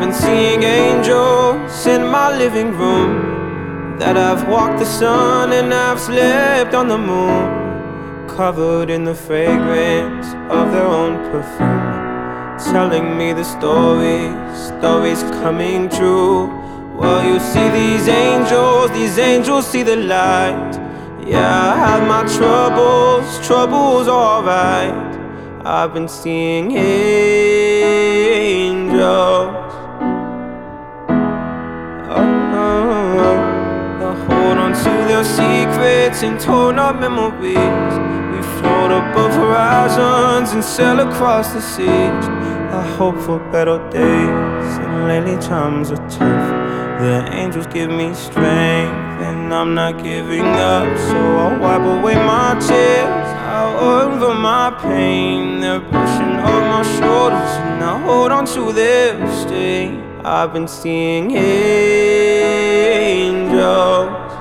been seeing angels in my living room, that I've walked the sun and I've slept on the moon, covered in the fragrance of their own perfume, telling me the stories coming true. Well, you see these angels see the light. Yeah, I have my troubles alright. I've been seeing angels. They'll hold on to their secrets and torn up memories. We float above horizons and sail across the seas. I hope for better days, and lately times are tough. The angels give me strength, and I'm not giving up. So I'll wipe away my tears, I'll over my pain. They're pushing off my shoulders, and I hold on to their stay. I've been seeing angels.